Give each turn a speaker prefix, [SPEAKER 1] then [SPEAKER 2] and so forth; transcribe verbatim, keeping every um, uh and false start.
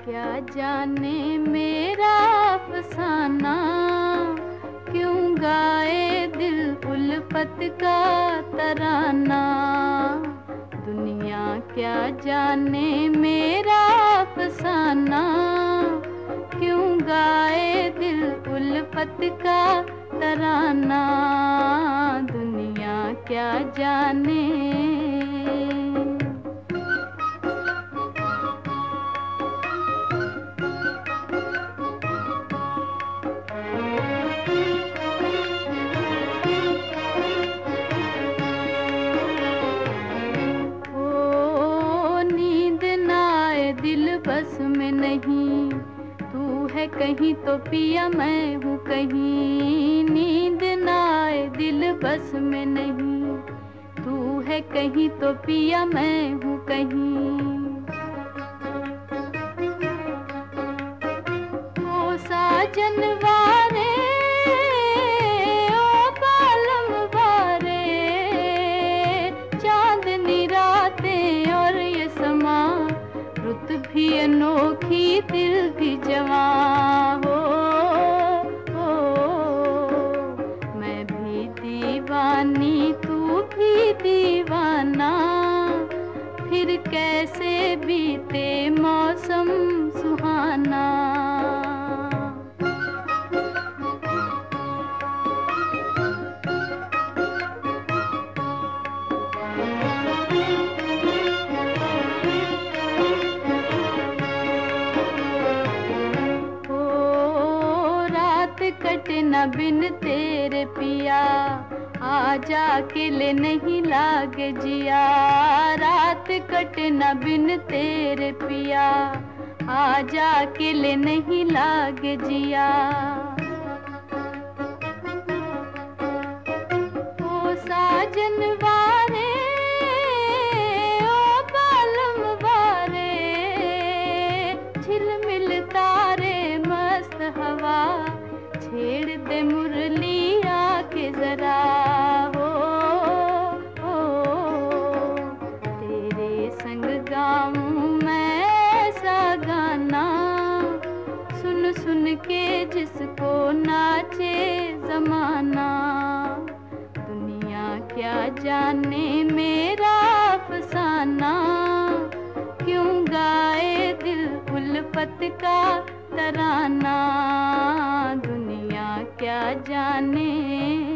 [SPEAKER 1] क्या जाने मेरा अफसाना, क्यों गाए दिल उल्फत का तराना। दुनिया क्या जाने मेरा अफसाना, क्यों गाए दिल उल्फत का तराना। दुनिया क्या जाने। दिल बस में नहीं, तू है कहीं तो पिया मैं हूँ कहीं। नींद ना आए दिल बस में नहीं, तू है कहीं तो पिया मैं हूँ कहीं। ओ साजन वारे, ओ बालम वारे, चांदनी रातें और ये समा, रुत भी अनोखी दिल भी जवां हो, हो। मैं भी दीवानी तू भी दीवाना, फिर कैसे बीते मौसम सुहाना। कटे न बिन तेरे पिया, आजा अकेले नहीं लागे जिया। रात कटे न बिन तेरे पिया, आजा अकेले नहीं लागे जिया। ओ साजन वारे, ओ बालम वारे, झिलमिल तारे मस्त हवा, छेड़ दे मुरली आके जरा हो, हो। तेरे संग गाऊं मैं ऐसा गाना, सुन सुन के जिसको नाचे जमाना। दुनिया क्या जाने मेरा अफसाना, क्यों गाए दिल उल्फत का तराना। दुनिया क्या जाने।